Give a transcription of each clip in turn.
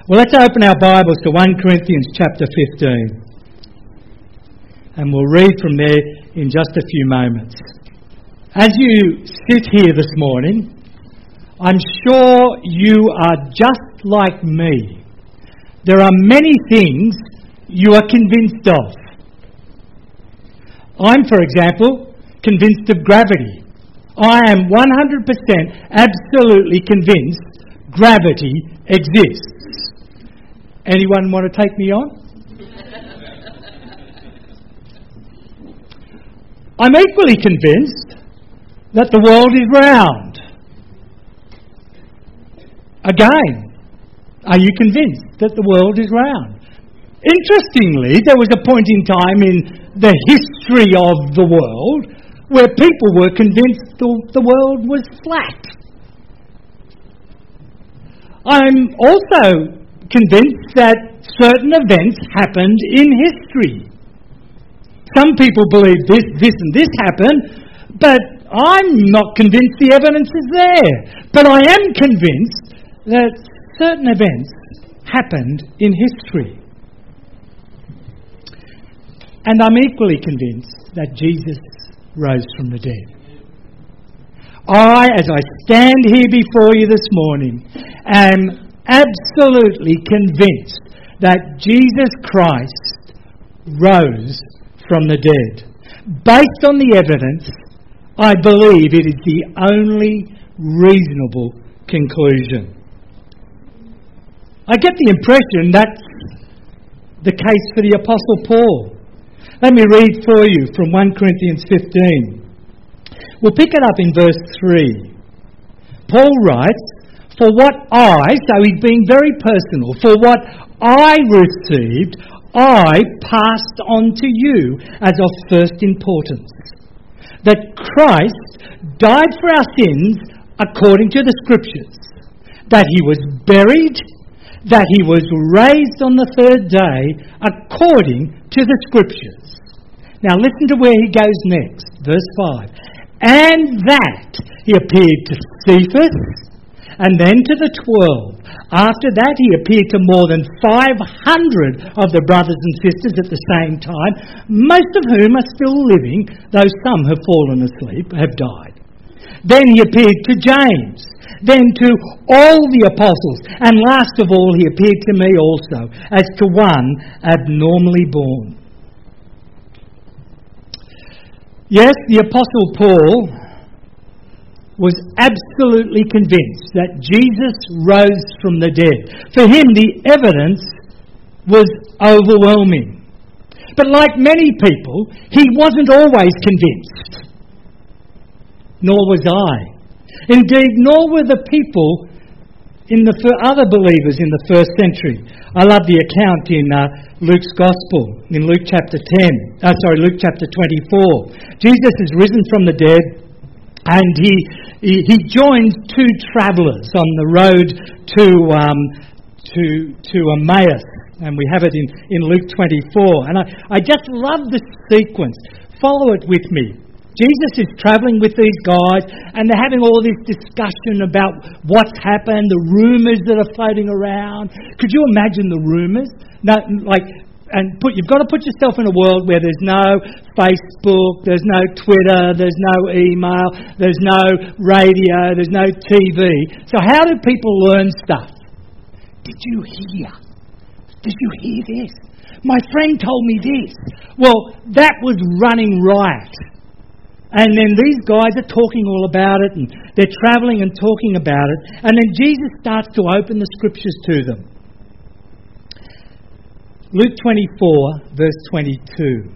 Well, let's open our Bibles to 1 Corinthians chapter 15. And we'll read from there in just a few moments. As you sit here this morning, I'm sure you are just like me. There are many things you are convinced of. I'm, for example, convinced of gravity. I am 100% absolutely convinced gravity exists. Anyone want to take me on? I'm equally convinced that the world is round. Again, are you convinced that the world is round? Interestingly, there was a point in time in the history of the world where people were convinced the world was flat. I'm also convinced that certain events happened in history. Some people believe this and this happened, but I'm not convinced the evidence is there. But I am convinced that certain events happened in history. And I'm equally convinced that Jesus rose from the dead. I, as I stand here before you this morning, am absolutely convinced that Jesus Christ rose from the dead. Based on the evidence, I believe it is the only reasonable conclusion. I get the impression that's the case for the Apostle Paul. Let me read for you from 1 Corinthians 15. We'll pick it up in verse 3. Paul writes, "For what so he's being very personal, for what I received, I passed on to you as of first importance, that Christ died for our sins according to the Scriptures, that he was buried, that he was raised on the third day according to the Scriptures." Now listen to where he goes next, verse 5. "And that he appeared to Cephas, and then to the 12. After that he appeared to more than 500 of the brothers and sisters at the same time, most of whom are still living, though some have fallen asleep, have died. Then he appeared to James, then to all the apostles, and last of all he appeared to me also, as to one abnormally born." Yes, the Apostle Paul was absolutely convinced that Jesus rose from the dead. For him, the evidence was overwhelming. But like many people, he wasn't always convinced. Nor was I. Indeed, nor were the people other believers in the first century. I love the account in Luke's Gospel, in Luke chapter 24. Jesus is risen from the dead, and he joins two travellers on the road to Emmaus, and we have it in Luke 24. And I just love the sequence. Follow it with me. Jesus is travelling with these guys, and they're having all this discussion about what's happened, the rumours that are floating around. Could you imagine the rumours? You've got to put yourself in a world where there's no Facebook, there's no Twitter, there's no email, there's no radio, there's no TV. So how do people learn stuff? Did you hear? Did you hear this? My friend told me this. Well, that was running riot. And then these guys are talking all about it, and they're travelling and talking about it. And then Jesus starts to open the Scriptures to them. Luke 24, verse 22.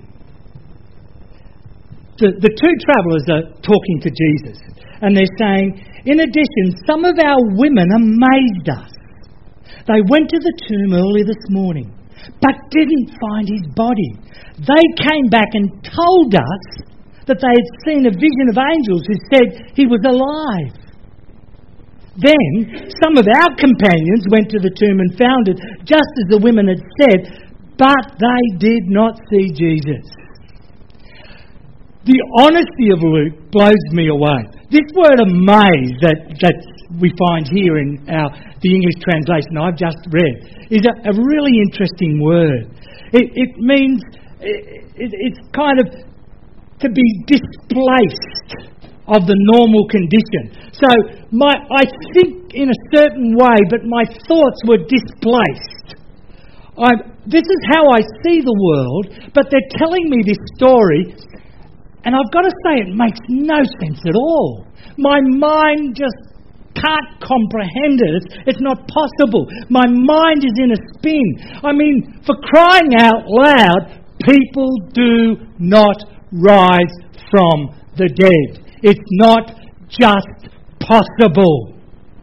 The two travellers are talking to Jesus, and they're saying, "In addition, some of our women amazed us. They went to the tomb early this morning, but didn't find his body. They came back and told us that they had seen a vision of angels who said he was alive. Then some of our companions went to the tomb and found it just as the women had said, but they did not see Jesus." The honesty of Luke blows me away. This word "amazed" that we find here in the English translation I've just read is a really interesting word. It means, it's kind of to be displaced of the normal condition. So I think in a certain way, but my thoughts were displaced. This is how I see the world, but they're telling me this story, and I've got to say it makes no sense at all. My mind just can't comprehend it. It's not possible. My mind is in a spin. I mean, for crying out loud, people do not rise from the dead. It's not just possible.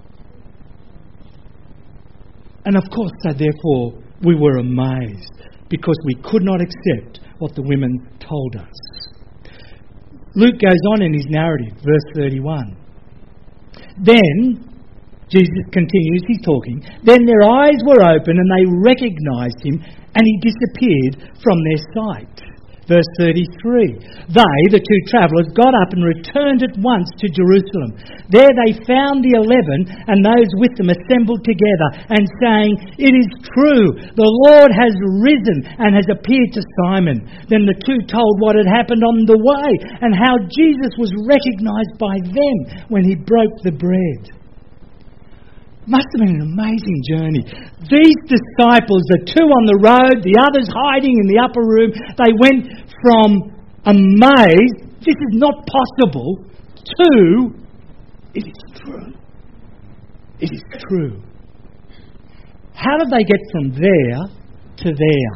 And of course, so therefore, we were amazed because we could not accept what the women told us. Luke goes on in his narrative, verse 31. Then, Jesus continues, he's talking, then their eyes were open and they recognised him and he disappeared from their sight. Verse 33. They, the two travellers, got up and returned at once to Jerusalem. There they found the 11 and those with them assembled together and saying, "It is true, the Lord has risen and has appeared to Simon." Then the two told what had happened on the way and how Jesus was recognised by them when he broke the bread. Must have been an amazing journey. These disciples, the two on the road, the others hiding in the upper room, they went from amazed, this is not possible, to, it is true. It is true. How did they get from there to there?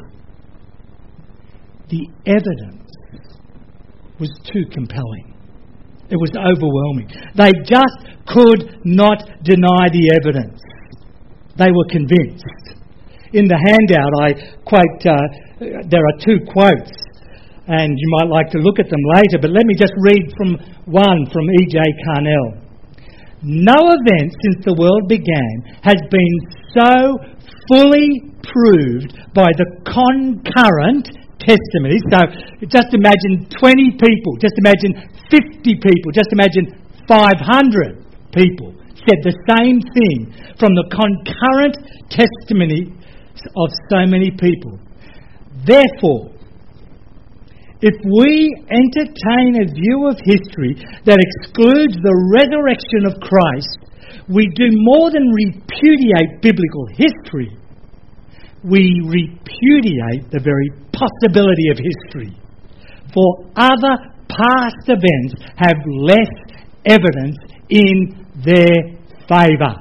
The evidence was too compelling. It was overwhelming. They just could not deny the evidence. They were convinced. In the handout, I quote, there are two quotes, and you might like to look at them later, but let me just read from one from E.J. Carnell. No event since the world began has been so fully proved by the concurrent testimony. So just imagine 20 people, just imagine 50 people, just imagine 500 people said the same thing from the concurrent testimony of so many people. Therefore, if we entertain a view of history that excludes the resurrection of Christ, we do more than repudiate biblical history. We repudiate the very possibility of history. For other past events have less evidence in their favour.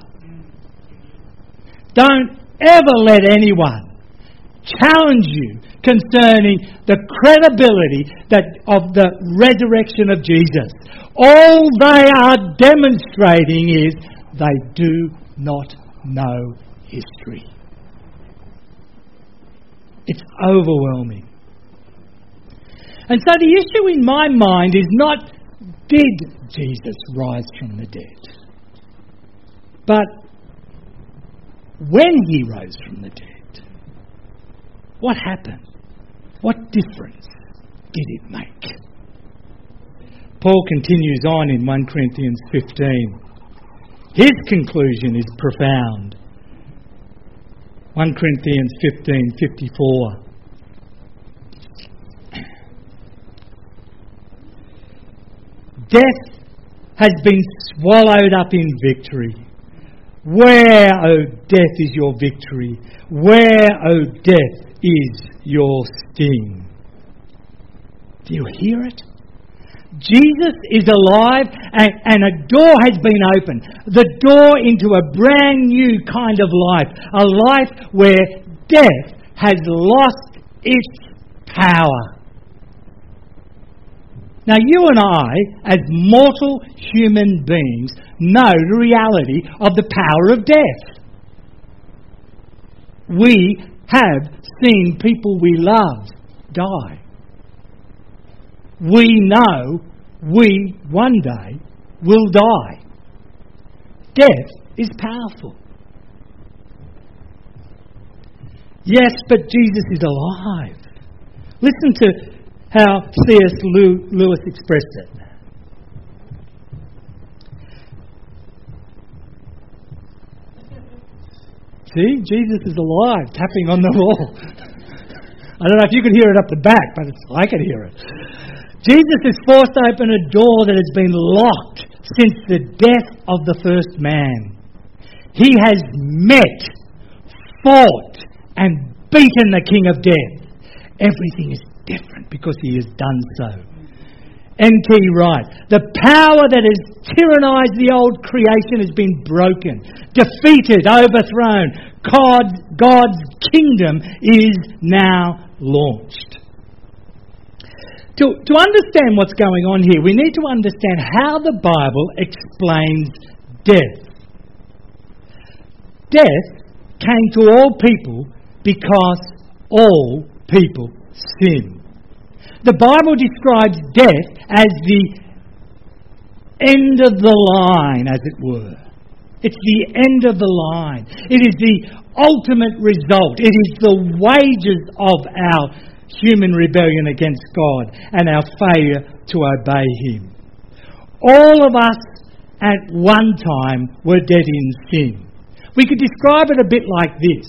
Don't ever let anyone challenge you concerning the credibility of the resurrection of Jesus. All they are demonstrating is they do not know history. It's overwhelming. And so the issue in my mind is not, did Jesus rise from the dead? But when he rose from the dead, what happened? What difference did it make? Paul continues on in 1 Corinthians 15. His conclusion is profound. 1 Corinthians 15:54. Death has been swallowed up in victory. Where, O death, is your victory? Where, O death, is your sting? Do you hear it? Jesus is alive and a door has been opened. The door into a brand new kind of life. A life where death has lost its power. Now you and I, as mortal human beings, know the reality of the power of death. We have seen people we love die. We know we one day will die. Death is powerful. Yes, but Jesus is alive. Listen to how C.S. Lewis expressed it. See, Jesus is alive, tapping on the wall. I don't know if you could hear it up the back, but I could hear it. Jesus has forced open a door that has been locked since the death of the first man. He has met, fought, and beaten the king of death. Everything is different because he has done so. N.T. Wright, the power that has tyrannized the old creation has been broken, defeated, overthrown. God's kingdom is now launched. To understand what's going on here, we need to understand how the Bible explains death. Death came to all people because all people sin. The Bible describes death as the end of the line, as it were. It's the end of the line. It is the ultimate result. It is the wages of our human rebellion against God and our failure to obey Him. All of us at one time were dead in sin. We could describe it a bit like this.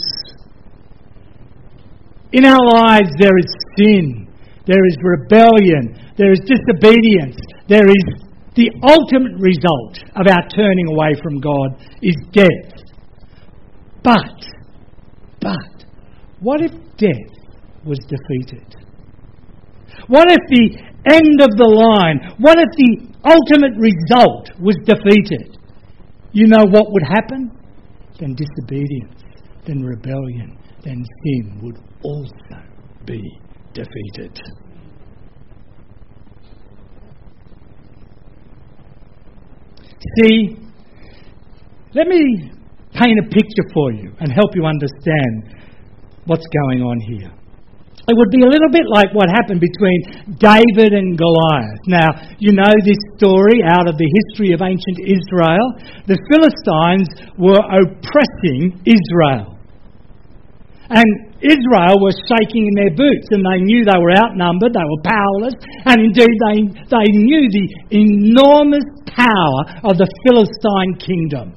In our lives there is sin, there is rebellion, there is disobedience, there is the ultimate result of our turning away from God is death. But, what if death was defeated? What if the end of the line, what if the ultimate result was defeated? You know what would happen? Then disobedience, then rebellion, then sin would also be defeated. See, let me paint a picture for you and help you understand what's going on here. It would be a little bit like what happened between David and Goliath. Now, you know this story out of the history of ancient Israel. The Philistines were oppressing Israel. And Israel was shaking in their boots, and they knew they were outnumbered, they were powerless, and indeed they knew the enormous power of the Philistine kingdom.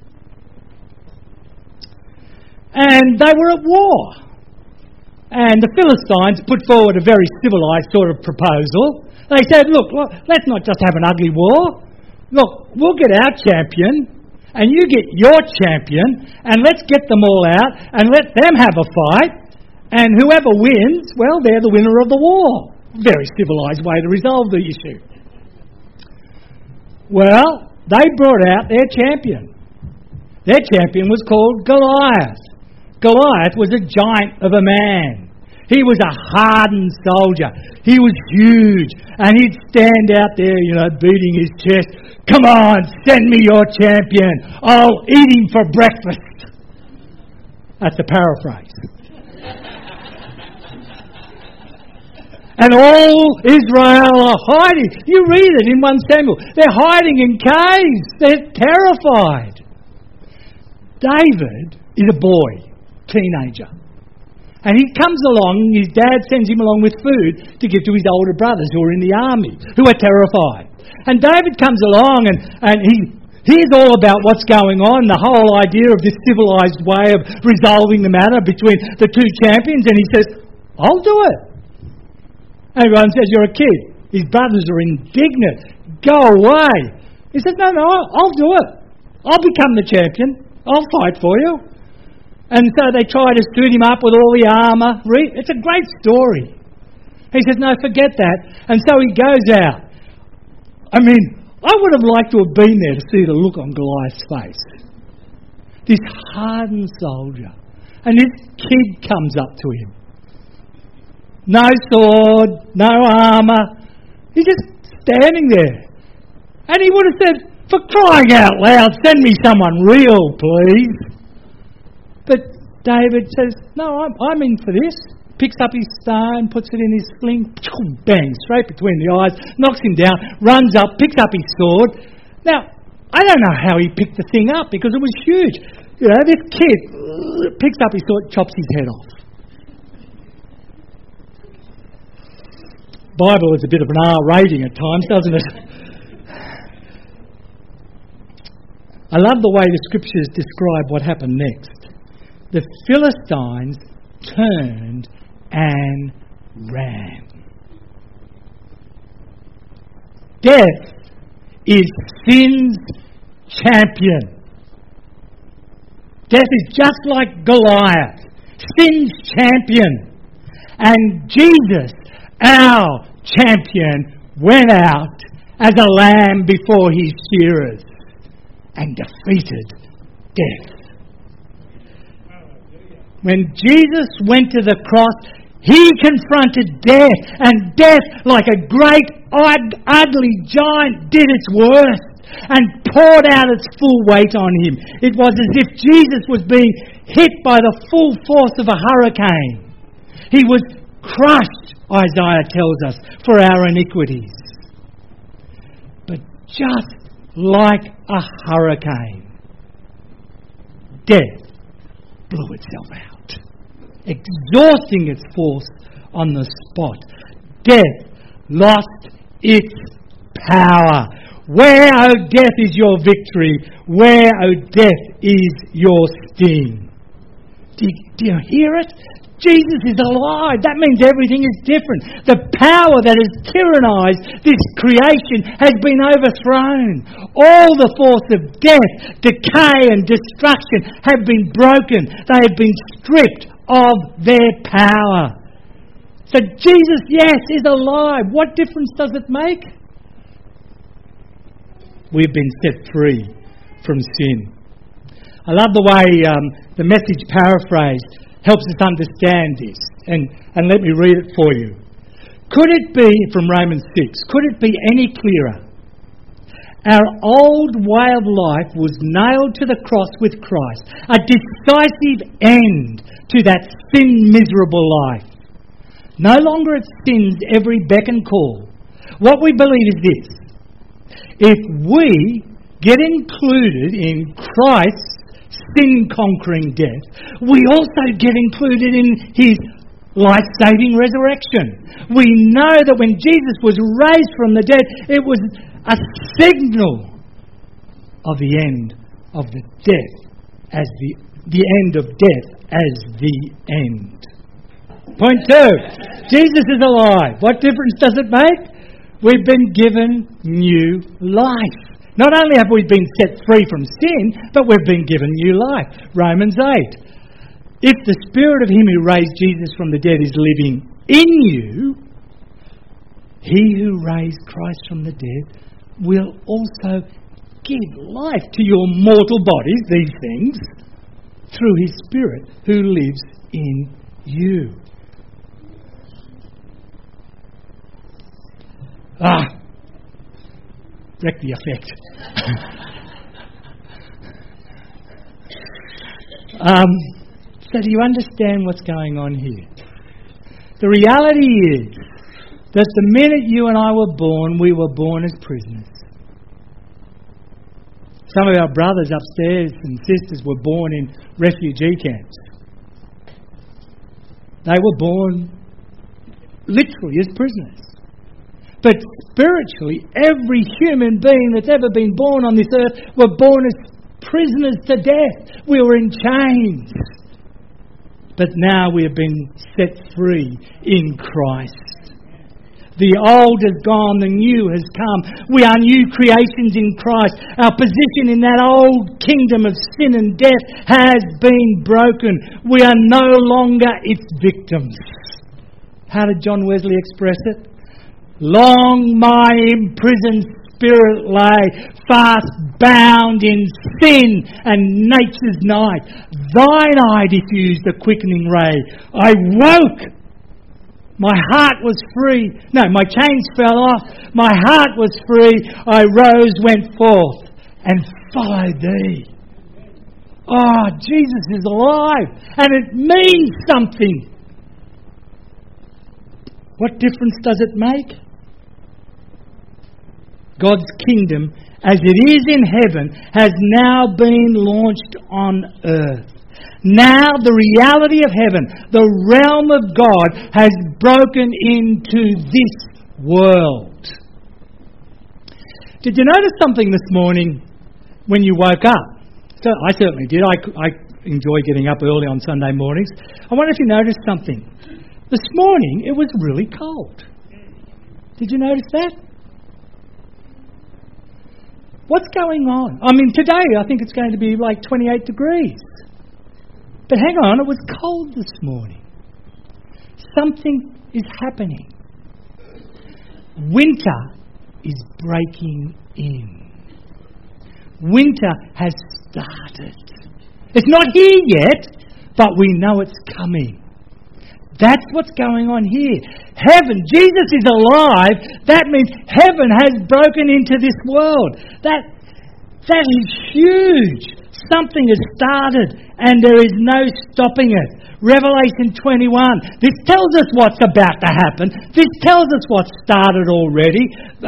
And they were at war. And the Philistines put forward a very civilised sort of proposal. They said, look, let's not just have an ugly war. Look, we'll get our champion, and you get your champion, and let's get them all out, and let them have a fight, and whoever wins, well, they're the winner of the war. Very civilised way to resolve the issue. Well, they brought out their champion. Their champion was called Goliath. Goliath was a giant of a man. He was a hardened soldier. He was huge. And he'd stand out there, beating his chest. Come on, send me your champion. I'll eat him for breakfast. That's the paraphrase. And all Israel are hiding. You read it in 1 Samuel. They're hiding in caves. They're terrified. David is a boy. Teenager. And he comes along, his dad sends him along with food to give to his older brothers who are in the army, who are terrified. And David comes along and he hears all about what's going on, the whole idea of this civilised way of resolving the matter between the two champions, and he says, I'll do it. Everyone says, you're a kid. His brothers are indignant. Go away. He says, no, I'll do it. I'll become the champion. I'll fight for you. And so they try to suit him up with all the armour. It's a great story. He says, no, forget that. And so he goes out. I mean, I would have liked to have been there to see the look on Goliath's face. This hardened soldier. And this kid comes up to him. No sword, no armour. He's just standing there. And he would have said, for crying out loud, send me someone real, please. But David says, no, I'm in for this. Picks up his stone, puts it in his sling, bang, straight between the eyes, knocks him down, runs up, picks up his sword. Now, I don't know how he picked the thing up because it was huge. This kid picks up his sword, chops his head off. Bible is a bit of an R rating at times, doesn't it? I love the way the scriptures describe what happened next. the Philistines turned and ran. Death is sin's champion. Death is just like Goliath, sin's champion. And Jesus, our champion, went out as a lamb before his shearers and defeated death. When Jesus went to the cross, he confronted death, and death, like a great, ugly giant, did its worst and poured out its full weight on him. It was as if Jesus was being hit by the full force of a hurricane. He was crushed, Isaiah tells us, for our iniquities. But just like a hurricane, death blew itself out, exhausting its force on the spot. Death lost its power. Where, O death, is your victory? Where, O death, is your sting? Do you hear it? Jesus is alive. That means everything is different. The power that has tyrannized this creation has been overthrown. All the force of death, decay and destruction have been broken. They have been stripped of their power. So Jesus, yes, is alive. What difference does it make? We've been set free from sin. I love the way the Message paraphrase helps us understand this. And let me read it for you. Could it be, from Romans 6, could it be any clearer? Our old way of life was nailed to the cross with Christ, a decisive end to that sin-miserable life. No longer at sin's every beck and call. What we believe is this: if we get included in Christ's sin-conquering death, we also get included in his life-saving resurrection. We know that when Jesus was raised from the dead, it was a signal of the end of the death, as the end of death as the end. Point 2, Jesus is alive. What difference does it make? We've been given new life. Not only have we been set free from sin, but we've been given new life. Romans 8. If the Spirit of him who raised Jesus from the dead is living in you, he who raised Christ from the dead will also give life to your mortal bodies, these things, through his Spirit who lives in you. Wreck the effect. So do you understand what's going on here? The reality is that the minute you and I were born, we were born as prisoners. Some of our brothers upstairs and sisters were born in refugee camps. They were born literally as prisoners. But spiritually, every human being that's ever been born on this earth were born as prisoners to death. We were in chains. But now we have been set free in Christ. The old has gone, the new has come. We are new creations in Christ. Our position in that old kingdom of sin and death has been broken. We are no longer its victims. How did John Wesley express it? Long my imprisoned spirit lay, fast bound in sin and nature's night. Thine eye diffused a quickening ray. I woke. My heart was free. No, my chains fell off. My heart was free. I rose, went forth, and followed thee. Oh, Jesus is alive, and it means something. What difference does it make? God's kingdom, as it is in heaven, has now been launched on earth. Now the reality of heaven, the realm of God, has broken into this world. Did you notice something this morning when you woke up? So I certainly did. enjoy getting up early on Sunday mornings. I wonder if you noticed something. This morning, it was really cold. Did you notice that? What's going on? I mean, today I think it's going to be like 28 degrees. But hang on, it was cold this morning. Something is happening. Winter is breaking in. Winter has started. It's not here yet, but we know it's coming. That's what's going on here. Heaven, Jesus is alive. That means heaven has broken into this world. That is huge. Something has started and there is no stopping it. Revelation 21. This tells us what's about to happen. This tells us what's started already.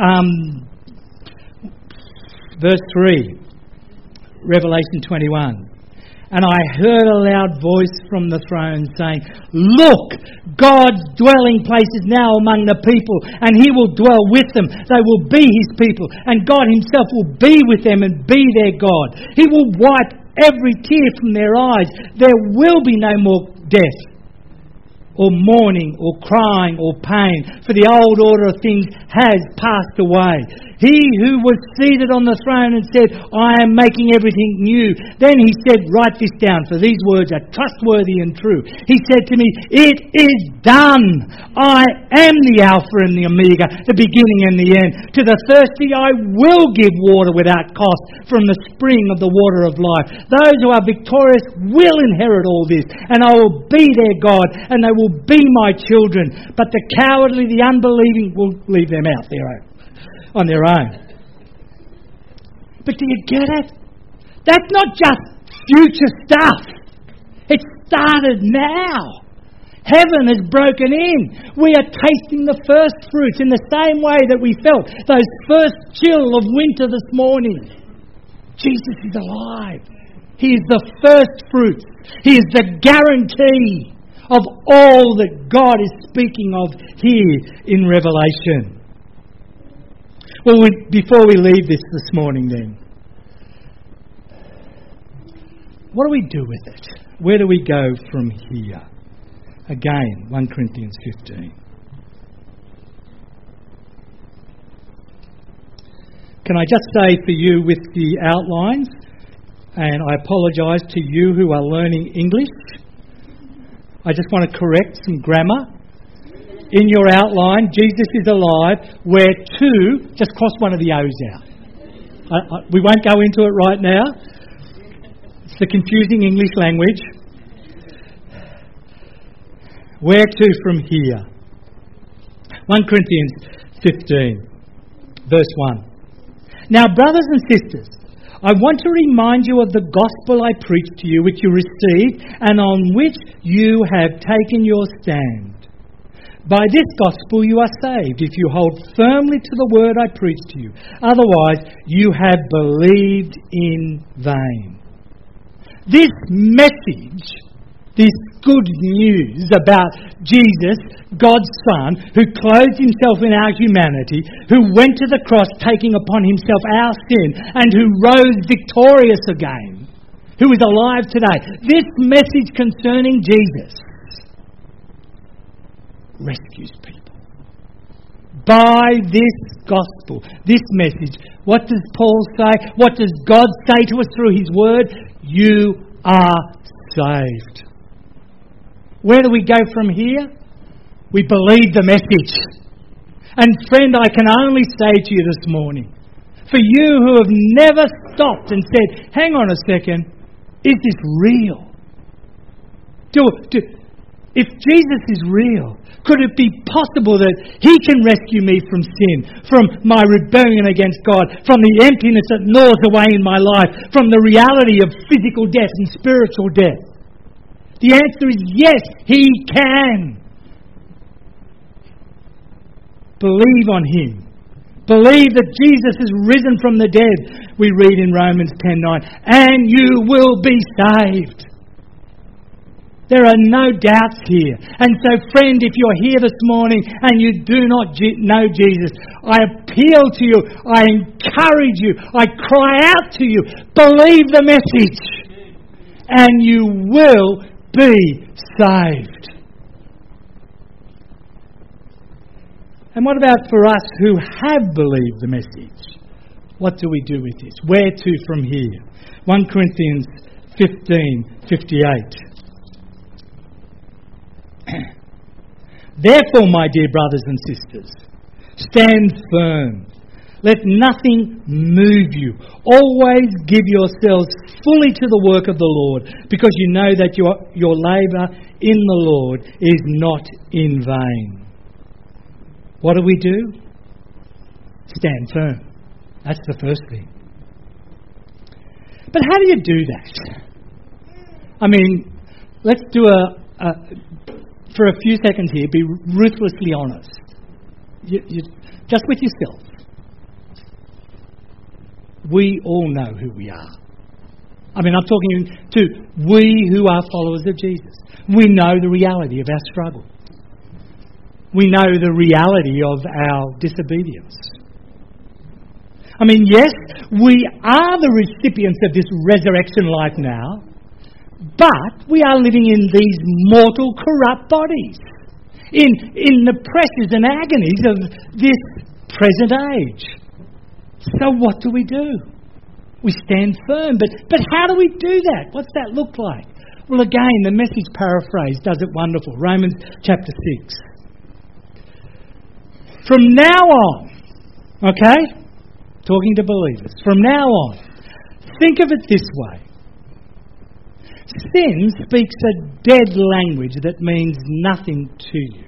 Verse 3. Revelation 21. And I heard a loud voice from the throne saying, "Look, God's dwelling place is now among the people, and He will dwell with them. They will be His people, and God Himself will be with them and be their God. He will wipe every tear from their eyes. There will be no more death, or mourning, or crying, or pain, for the old order of things has passed away." He who was seated on the throne and said, "I am making everything new." Then he said, "Write this down, for these words are trustworthy and true." He said to me, "It is done. I am the Alpha and the Omega, the beginning and the end. To the thirsty I will give water without cost from the spring of the water of life. Those who are victorious will inherit all this, and I will be their God, and they will be my children. But the cowardly, the unbelieving, will leave them out there on their own." But do you get it? That's not just future stuff. It started now. Heaven has broken in. We are tasting the first fruits in the same way that we felt those first chill of winter this morning. Jesus is alive. He is the first fruits. He is the guarantee of all that God is speaking of here in Revelation. Well, before we leave this morning then, what do we do with it? Where do we go from here? Again, 1 Corinthians 15. Can I just say for you with the outlines, and I apologise to you who are learning English, I just want to correct some grammar. In your outline, Jesus is alive, where to, just cross one of the O's out. We won't go into it right now. It's the confusing English language. Where to from here? 1 Corinthians 15, verse 1. "Now, brothers and sisters, I want to remind you of the gospel I preached to you, which you received, and on which you have taken your stand. By this gospel you are saved, if you hold firmly to the word I preached to you. Otherwise, you have believed in vain." This message, this good news about Jesus, God's Son, who clothed Himself in our humanity, who went to the cross taking upon Himself our sin, and who rose victorious again, who is alive today. This message concerning Jesus rescues people. By this gospel, this message, what does Paul say? What does God say to us through His word? You are saved. Where do we go from here? We believe the message. And friend, I can only say to you this morning, for you who have never stopped and said, "Hang on a second, is this real? If Jesus is real, could it be possible that He can rescue me from sin, from my rebellion against God, from the emptiness that gnaws away in my life, from the reality of physical death and spiritual death?" The answer is yes, He can. Believe on Him. Believe that Jesus is risen from the dead, we read in Romans 10:9, and you will be saved. There are no doubts here. And so, friend, if you're here this morning and you do not know Jesus, I appeal to you, I encourage you, I cry out to you, believe the message. and you will be saved. And what about for us who have believed the message? What do we do with this? Where to from here? 1 Corinthians 15:58. Therefore, my dear brothers and sisters, stand firm. Let nothing move you. Always give yourselves fully to the work of the Lord, because you know that your labour in the Lord is not in vain. What do we do? Stand firm. That's the first thing. But how do you do that? I mean, let's do for a few seconds here, be ruthlessly honest. You, just with yourself. We all know who we are. I mean, I'm talking to we who are followers of Jesus. We know the reality of our struggle. We know the reality of our disobedience. I mean, yes, we are the recipients of this resurrection life now, but we are living in these mortal, corrupt bodies, in the pressures and agonies of this present age. So what do? We stand firm. But how do we do that? What's that look like? Well, again, the Message paraphrase does it wonderful. Romans chapter 6. From now on, okay? Talking to believers. From now on, think of it this way. Sin speaks a dead language that means nothing to you.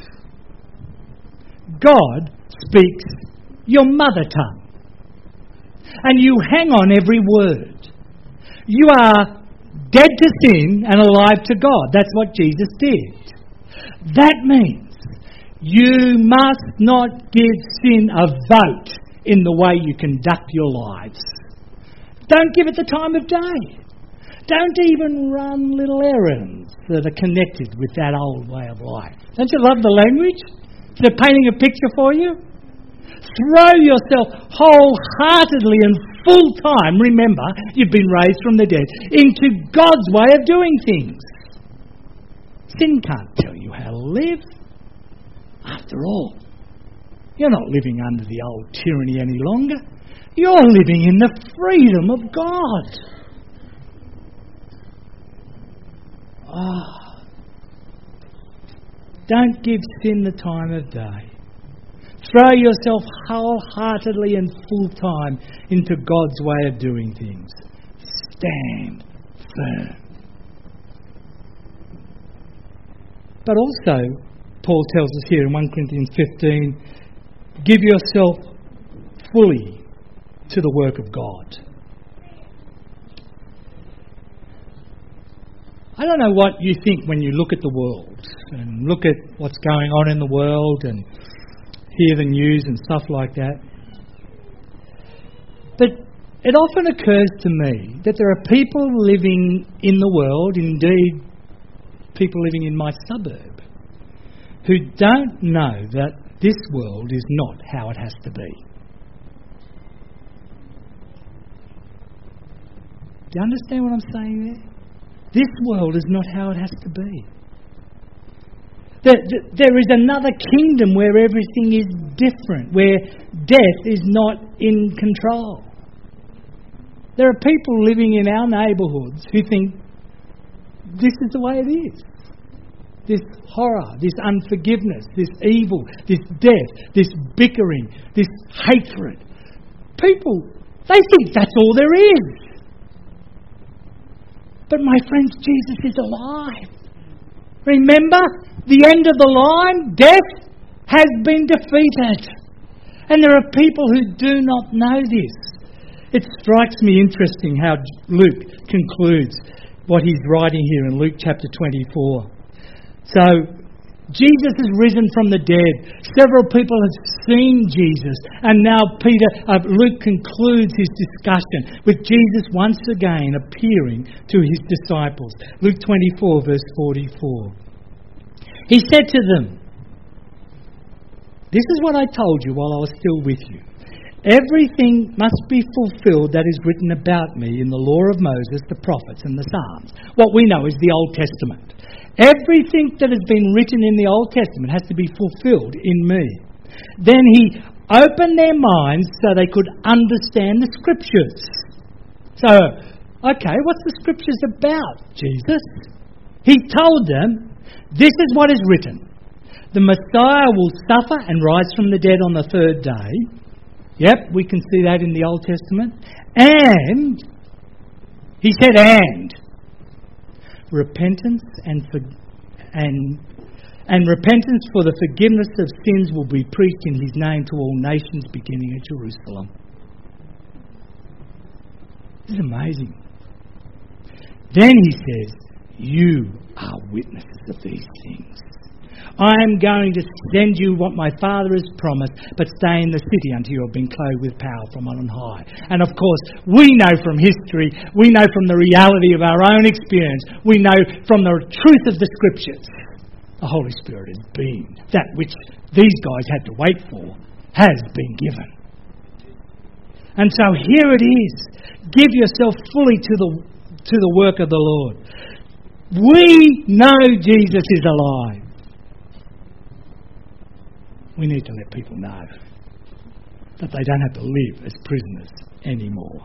God speaks your mother tongue. And you hang on every word. You are dead to sin and alive to God. That's what Jesus did. That means you must not give sin a vote in the way you conduct your lives. Don't give it the time of day. Don't even run little errands that are connected with that old way of life. Don't you love the language? They're painting a picture for you. Throw yourself wholeheartedly and full time, remember, you've been raised from the dead, into God's way of doing things. Sin can't tell you how to live. After all, you're not living under the old tyranny any longer. You're living in the freedom of God. Don't give sin the time of day. Throw yourself wholeheartedly and full time into God's way of doing things. Stand firm. But also, Paul tells us here in 1 Corinthians 15, give yourself fully to the work of God. I don't know what you think when you look at the world and look at what's going on in the world and hear the news and stuff like that. But it often occurs to me that there are people living in the world, indeed people living in my suburb, who don't know that this world is not how it has to be. Do you understand what I'm saying there? This world is not how it has to be. There is another kingdom where everything is different, where death is not in control. There are people living in our neighbourhoods who think this is the way it is. This horror, this unforgiveness, this evil, this death, this bickering, this hatred. People, they think that's all there is. But my friends, Jesus is alive. Remember, the end of the line, death has been defeated. And there are people who do not know this. It strikes me interesting how Luke concludes what he's writing here in Luke chapter 24. So, Jesus is risen from the dead. Several people have seen Jesus. And now Luke concludes his discussion with Jesus once again appearing to his disciples. Luke 24 verse 44. He said to them, "This is what I told you while I was still with you. Everything must be fulfilled that is written about me in the law of Moses, the prophets and the Psalms. What we know is the Old Testament. Everything that has been written in the Old Testament has to be fulfilled in me. Then he opened their minds so they could understand the Scriptures. So, okay, what's the Scriptures about, Jesus? He told them, this is what is written. The Messiah will suffer and rise from the dead on the third day. Yep, we can see that in the Old Testament. And, he said, and repentance and repentance for the forgiveness of sins will be preached in his name to all nations, beginning at Jerusalem. This is amazing. Then he says, you are witnesses of these things. I am going to send you what my Father has promised, but stay in the city until you have been clothed with power from on high. And of course, we know from history, we know from the reality of our own experience, we know from the truth of the Scriptures, the Holy Spirit has been. That which these guys had to wait for has been given. And so here it is. Give yourself fully to the work of the Lord. We know Jesus is alive. We need to let people know that they don't have to live as prisoners anymore.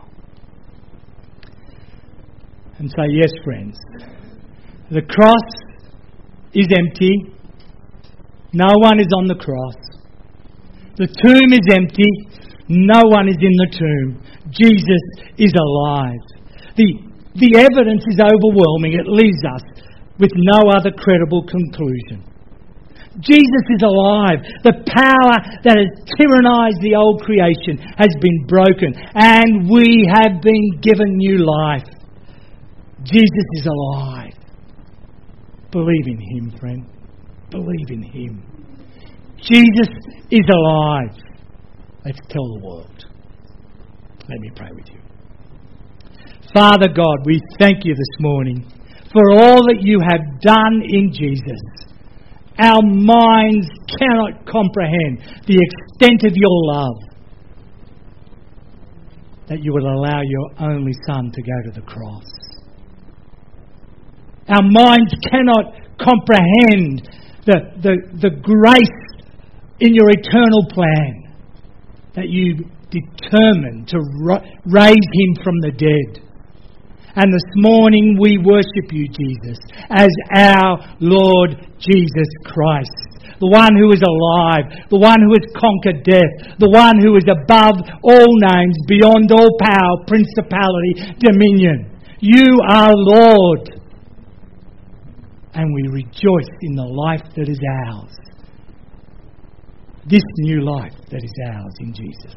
And so, yes, friends, the cross is empty. No one is on the cross. The tomb is empty. No one is in the tomb. Jesus is alive. The evidence is overwhelming. It leaves us with no other credible conclusion. Jesus is alive. The power that has tyrannized the old creation has been broken, and we have been given new life. Jesus is alive. Believe in him, friend. Believe in him. Jesus is alive. Let's tell the world. Let me pray with you. Father God, we thank you this morning for all that you have done in Jesus. Our minds cannot comprehend the extent of your love, that you would allow your only Son to go to the cross. Our minds cannot comprehend the grace in your eternal plan, that you determined to raise him from the dead. And this morning we worship you, Jesus, as our Lord Jesus Christ, the one who is alive, the one who has conquered death, the one who is above all names, beyond all power, principality, dominion. You are Lord. And we rejoice in the life that is ours. This new life that is ours in Jesus.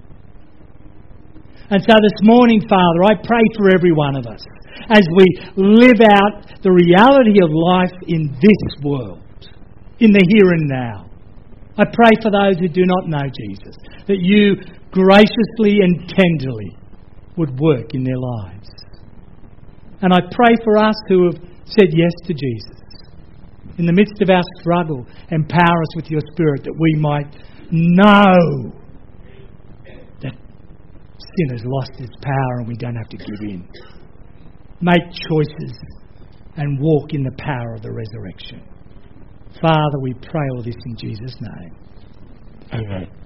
And so this morning, Father, I pray for every one of us as we live out the reality of life in this world, in the here and now. I pray for those who do not know Jesus, that you graciously and tenderly would work in their lives. And I pray for us who have said yes to Jesus. In the midst of our struggle, empower us with your Spirit that we might know that sin has lost its power and we don't have to give in. Make choices and walk in the power of the resurrection. Father, we pray all this in Jesus' name. Amen.